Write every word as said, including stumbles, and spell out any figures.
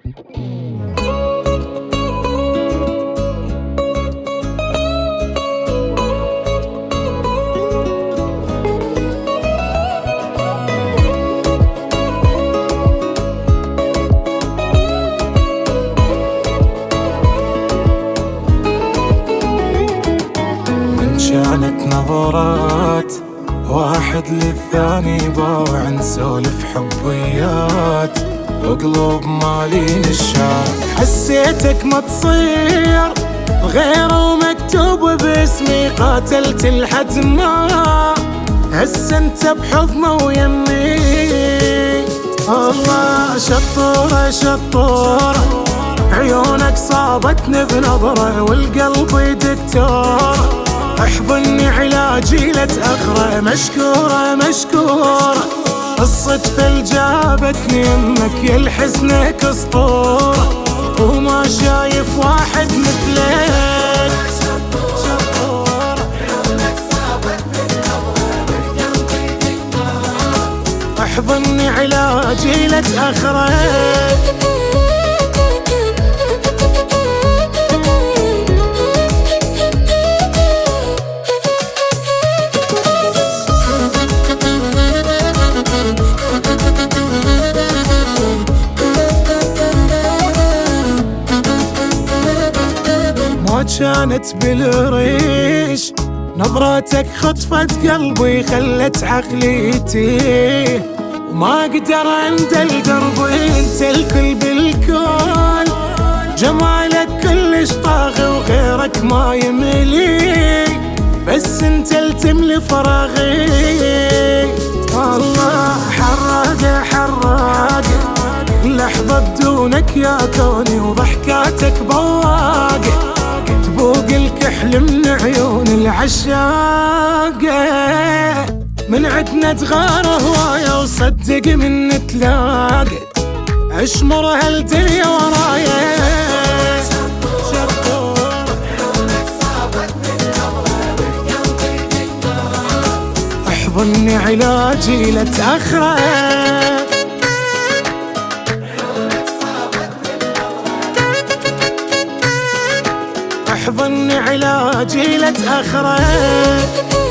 كانت نظرات واحد للثاني باوع نسولف حبيات وقلوب مالين الشارع. حسيتك ما تصير غيره ومكتوب باسمي، قاتلت لحد ما هس انت بحضنه ويمي. الله شطورة شطورة عيونك صابتني بنظرة والقلب دكتورة، احضني علاجي لا تأخره. مشكورة مشكورة الصدفة جابتني يمك، يا الحزنك اسطورة وما شايف واحد مثلك. احضني علاجي لا تأخره. كانت بالريش نظرتك خطفت قلبي، خلت عقلي يتيه وما اقدر عند القرب. انت الكل بالكون جمالك كلش طاغي وغيرك ما يملي، بس انت التملي فراغي. الله حراقة حراقة لحظة بدونك يا كوني، وضحكاتك بواقة تبوق الكحل من عيون العشاقة. من عدنا تغار هوايا وصدق من نتلاقى، اشمر هالدنيا ورايا. احضني علاجي لا تأخره. احضني علاجي لا تأخره.